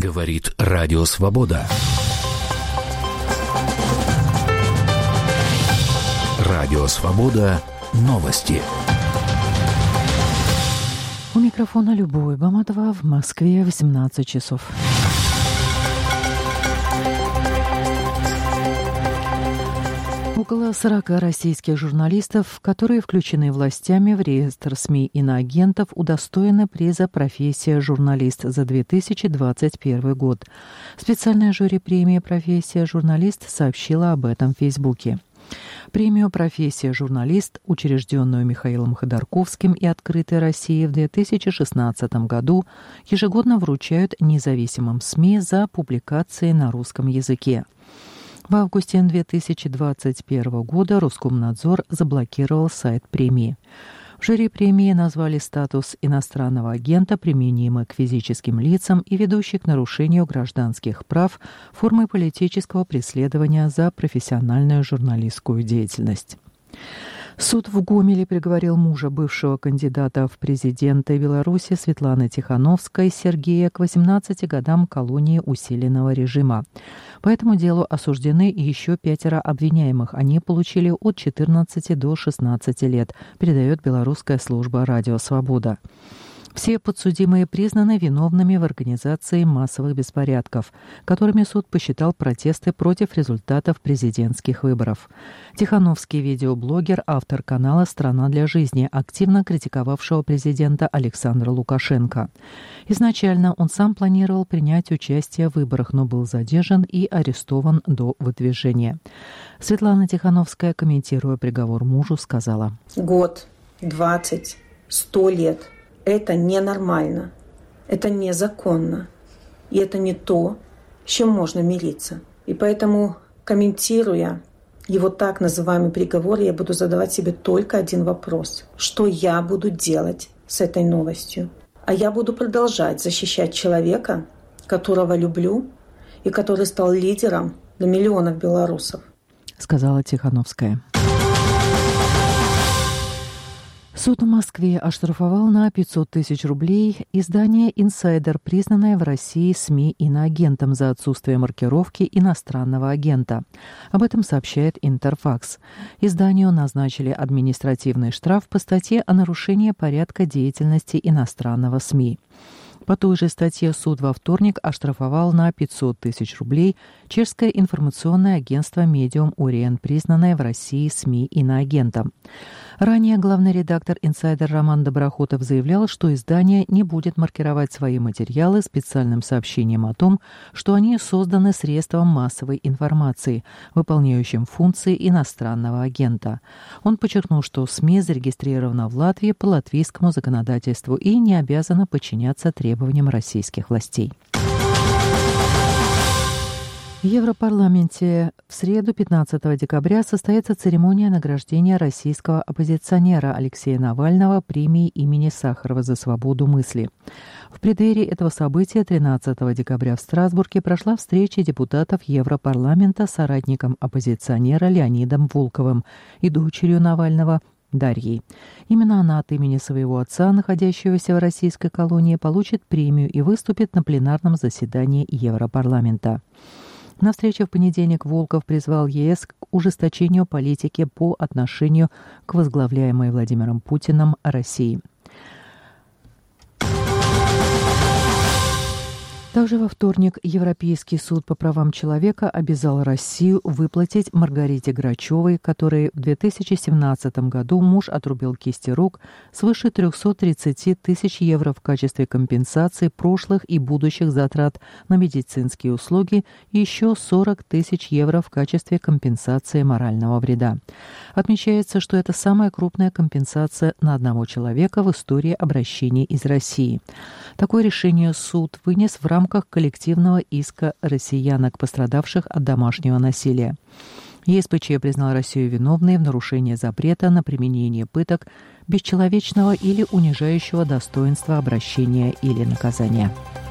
Говорит Радио Свобода. Радио Свобода. Новости. У микрофона Любовь Баматова, в Москве 18 часов. Около 40 российских журналистов, которые включены властями в реестр СМИ иноагентов, удостоены приза «Профессия журналист» за 2021 год. Специальное жюри премии «Профессия журналист» сообщило об этом в Фейсбуке. Премию «Профессия журналист», учрежденную Михаилом Ходорковским и открытой Россией в 2016 году, ежегодно вручают независимым СМИ за публикации на русском языке. В августе 2021 года Роскомнадзор заблокировал сайт премии. В жюри премии назвали статус иностранного агента, применимый к физическим лицам и ведущий к нарушению гражданских прав, формой политического преследования за профессиональную журналистскую деятельность. Суд в Гомеле приговорил мужа бывшего кандидата в президенты Беларуси Светланы Тихановской Сергея к 18 годам колонии усиленного режима. По этому делу осуждены еще 5 обвиняемых. Они получили от 14 до 16 лет, передает белорусская служба «Радио Свобода». Все подсудимые признаны виновными в организации массовых беспорядков, которыми суд посчитал протесты против результатов президентских выборов. Тихановский видеоблогер, автор канала «Страна для жизни», активно критиковавшего президента Александра Лукашенко. Изначально он сам планировал принять участие в выборах, но был задержан и арестован до выдвижения. Светлана Тихановская, комментируя приговор мужу, сказала: «Год, 20, 100 лет. Это ненормально, это незаконно, и это не то, с чем можно мириться. И поэтому, комментируя его так называемый приговор, я буду задавать себе только один вопрос. Что я буду делать с этой новостью? А я буду продолжать защищать человека, которого люблю, и который стал лидером для миллионов белорусов», — сказала Тихановская. Суд в Москве оштрафовал на 500 тысяч рублей издание «Инсайдер», признанное в России СМИ иноагентом за отсутствие маркировки иностранного агента. Об этом сообщает Интерфакс. Изданию назначили административный штраф по статье о нарушении порядка деятельности иностранного СМИ. По той же статье суд во вторник оштрафовал на 500 тысяч рублей чешское информационное агентство «Медиум Ориент», признанное в России СМИ иноагентом. Ранее главный редактор «Инсайдер» Роман Доброхотов заявлял, что издание не будет маркировать свои материалы специальным сообщением о том, что они созданы средством массовой информации, выполняющим функции иностранного агента. Он подчеркнул, что СМИ зарегистрирована в Латвии по латвийскому законодательству и не обязана подчиняться требованиям российских властей. В Европарламенте в среду, 15 декабря, состоится церемония награждения российского оппозиционера Алексея Навального премией имени Сахарова за свободу мысли. В преддверии этого события 13 декабря в Страсбурге прошла встреча депутатов Европарламента с соратником оппозиционера Леонидом Волковым и дочерью Навального Дарьей. Именно она от имени своего отца, находящегося в российской колонии, получит премию и выступит на пленарном заседании Европарламента. На встрече в понедельник Волков призвал ЕС к ужесточению политики по отношению к возглавляемой Владимиром Путиным России. Также во вторник Европейский суд по правам человека обязал Россию выплатить Маргарите Грачевой, которой в 2017 году муж отрубил кисти рук, свыше 330 тысяч евро в качестве компенсации прошлых и будущих затрат на медицинские услуги и еще 40 тысяч евро в качестве компенсации морального вреда. Отмечается, что это самая крупная компенсация на одного человека в истории обращений из России. Такое решение суд вынес в рамках коллективного иска россиянок, пострадавших от домашнего насилия. ЕСПЧ признал Россию виновной в нарушении запрета на применение пыток, бесчеловечного или унижающего достоинства обращения или наказания.